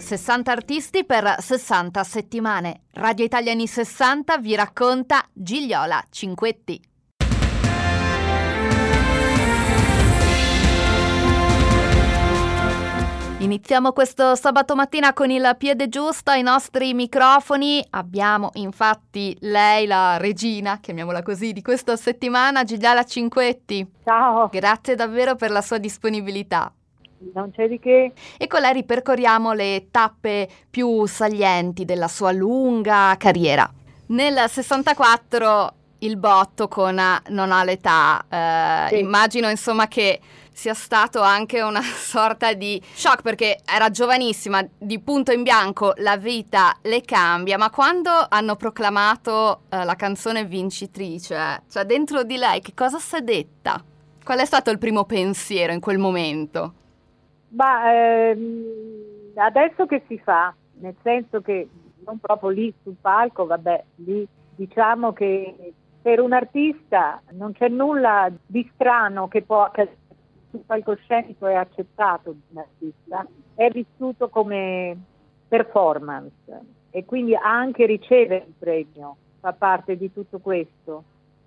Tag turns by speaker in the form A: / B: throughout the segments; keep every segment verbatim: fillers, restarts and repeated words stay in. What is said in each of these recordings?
A: sessanta artisti per sessanta settimane. Radio Italia anni sessanta vi racconta Gigliola Cinquetti. Iniziamo questo sabato mattina con il piede giusto ai nostri microfoni. Abbiamo infatti lei, la regina, chiamiamola così, di questa settimana, Gigliola Cinquetti.
B: Ciao.
A: Grazie davvero per la sua disponibilità.
B: Non c'è di che.
A: E con lei ripercorriamo le tappe più salienti della sua lunga carriera. Nel sessantaquattro il botto con Non ha l'età. Eh,
B: Sì.
A: Immagino insomma che sia stato anche una sorta di shock, perché era giovanissima, di punto in bianco la vita le cambia, ma quando hanno proclamato eh, la canzone vincitrice, cioè dentro di lei che cosa si è detta? Qual è stato il primo pensiero in quel momento?
B: Ma ehm, adesso che si fa? Nel senso che non proprio lì sul palco, vabbè, lì diciamo che per un artista non c'è nulla di strano che può che sul palcoscenico è accettato di un artista, è vissuto come performance e quindi anche riceve il premio, fa parte di tutto questo.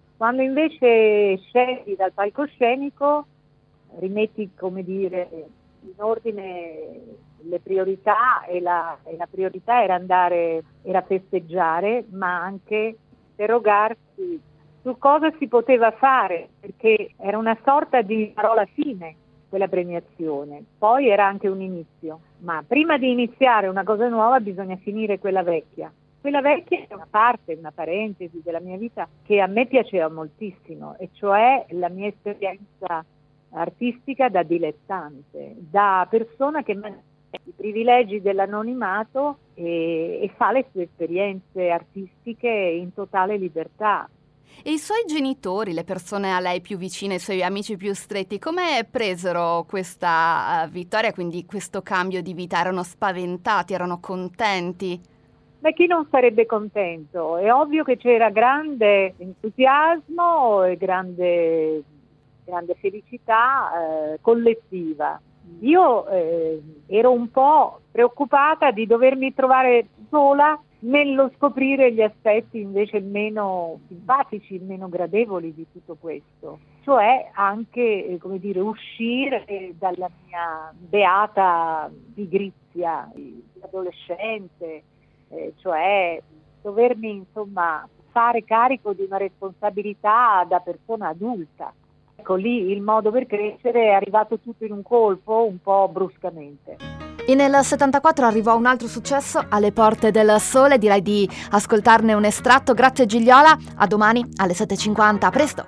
B: Quando invece scendi dal palcoscenico, rimetti, come dire, in ordine le priorità e la, e la priorità era andare, era festeggiare, ma anche interrogarsi su cosa si poteva fare, perché era una sorta di parola fine quella premiazione, poi era anche un inizio, ma prima di iniziare una cosa nuova bisogna finire quella vecchia. Quella vecchia è una parte, una parentesi della mia vita che a me piaceva moltissimo, e cioè la mia esperienza artistica da dilettante, da persona che mantiene i privilegi dell'anonimato e, e fa le sue esperienze artistiche in totale libertà.
A: E i suoi genitori, le persone a lei più vicine, i suoi amici più stretti, come presero questa uh, vittoria, quindi questo cambio di vita? Erano spaventati, erano contenti?
B: Ma chi non sarebbe contento? È ovvio che c'era grande entusiasmo e grande, grande felicità eh, collettiva. Io eh, ero un po' preoccupata di dovermi trovare sola nello scoprire gli aspetti invece meno simpatici, meno gradevoli di tutto questo, cioè anche, eh, come dire, uscire dalla mia beata pigrizia di adolescente, eh, cioè dovermi insomma fare carico di una responsabilità da persona adulta. Ecco, lì il modo per crescere è arrivato tutto in un colpo, un po' bruscamente.
A: E nel settantaquattro arrivò un altro successo, Alle porte del sole. Direi di ascoltarne un estratto. Grazie Gigliola, a domani alle sette e cinquanta, a presto.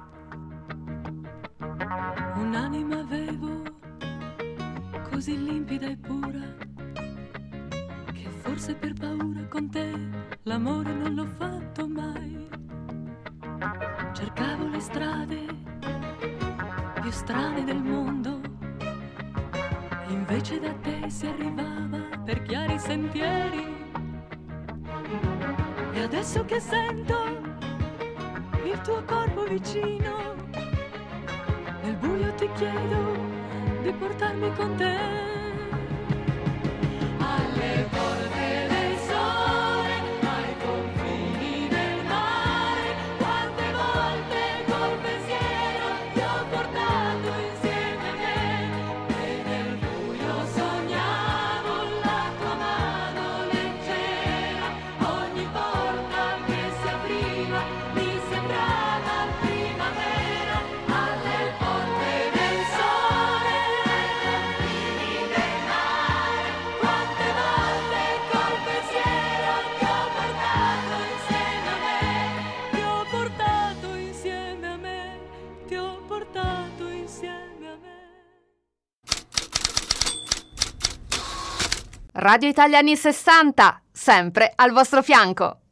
C: Un'anima avevo così limpida e pura che forse per paura con te l'amore non l'ho fatto mai. Cercavo le strade più strane del mondo, invece da te si arrivava per chiari sentieri. E adesso che sento il tuo corpo vicino, nel buio ti chiedo di portarmi con te. Alle porte del sole, ai confini del mare, quante volte col pensiero ti ho portato insieme a me. E nel buio sognavo la tua mano leggera, ogni porta che si apriva mi sembrava primavera. Alle porte del sole, ai confini del mare, quante volte col pensiero ti ho portato insieme a me. Ti ho portato insieme a me, ti ho portato insieme a me.
A: Radio Italia anni sessanta, sempre al vostro fianco.